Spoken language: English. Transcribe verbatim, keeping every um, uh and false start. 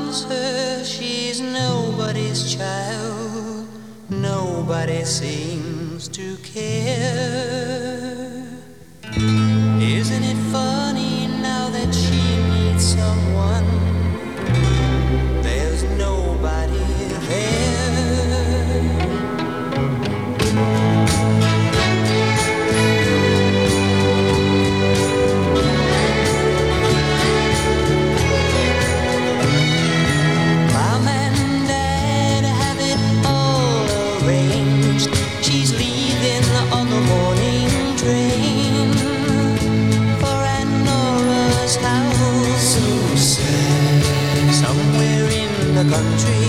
loves her, she's nobody's child. Nobody seems to care. Isn't it funny now that she meets someone? There's nobody there. Mom and Dad have it all arranged. She's leaving on the morning train for Aunt Nora's house. So sad. Somewhere in the country.